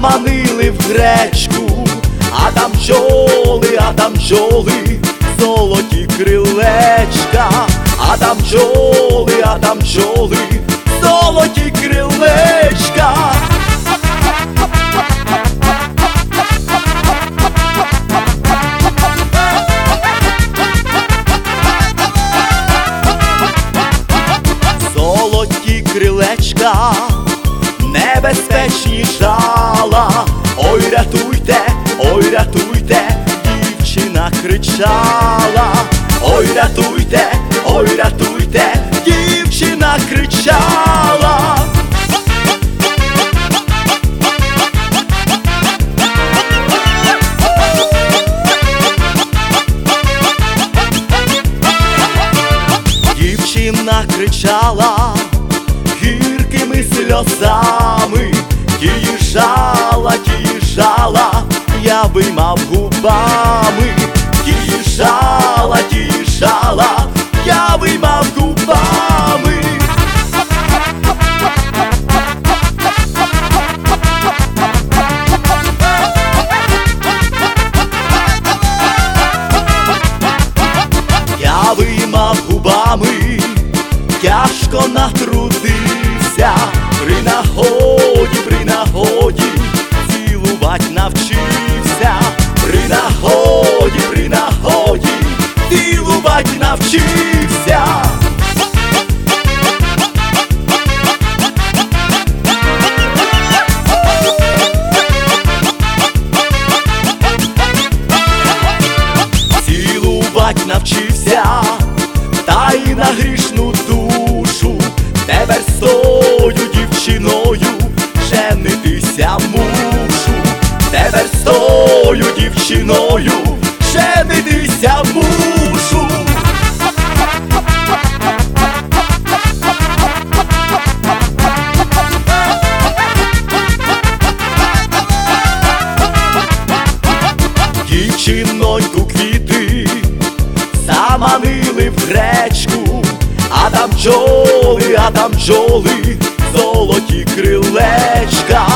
заманили в гречку, а там бджоли, золоті крилечка, а там бджоли, золоті крилечка. Золоті крилечка, небезпечні жала, ой рятуйте, дівчина кричала, ой рятуйте, дівчина кричала. Дівчина кричала гіркими сльозами, її жала, я виймав губами, її жала, я виймав губами. Я виймав губами, тяжко натрудився, при нагоді цілувать навчився, при нагоді цілувать навчився. Цілувать навчився, та й на грішну душу, тепер з тою дівчиною женитися мушу, тепер з тою дівчиною женитися мушу. Дівчиноньку квіти заманили в гречку, а там бджоли, золоті крилечка,